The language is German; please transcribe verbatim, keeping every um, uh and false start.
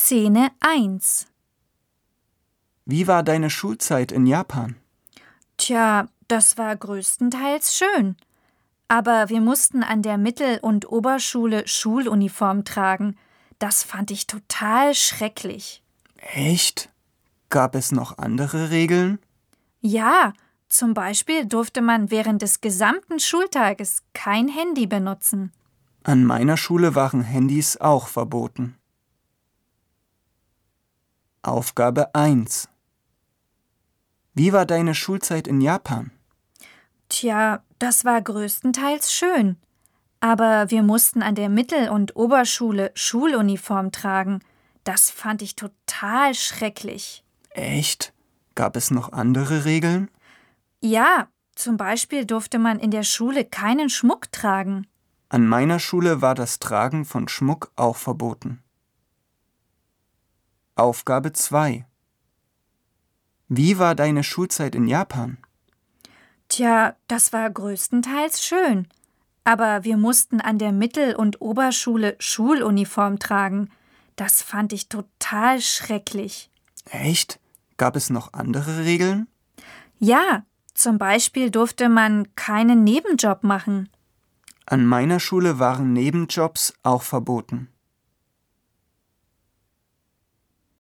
Szene eins. Wie war deine Schulzeit in Japan? Tja, das war größtenteils schön. Aber wir mussten an der Mittel- und Oberschule Schuluniform tragen. Das fand ich total schrecklich. Echt? Gab es noch andere Regeln? Ja, zum Beispiel durfte man während des gesamten Schultages kein Handy benutzen. An meiner Schule waren Handys auch verboten. Aufgabe eins. Wie war deine Schulzeit in Japan? Tja, das war größtenteils schön. Aber wir mussten an der Mittel- und Oberschule Schuluniform tragen. Das fand ich total schrecklich. Echt? Gab es noch andere Regeln? Ja, zum Beispiel durfte man in der Schule keinen Schmuck tragen. An meiner Schule war das Tragen von Schmuck auch verboten. Aufgabe zwei. Wie war deine Schulzeit in Japan? Tja, das war größtenteils schön. Aber wir mussten an der Mittel- und Oberschule Schuluniform tragen. Das fand ich total schrecklich. Echt? Gab es noch andere Regeln? Ja, zum Beispiel durfte man keinen Nebenjob machen. An meiner Schule waren Nebenjobs auch verboten.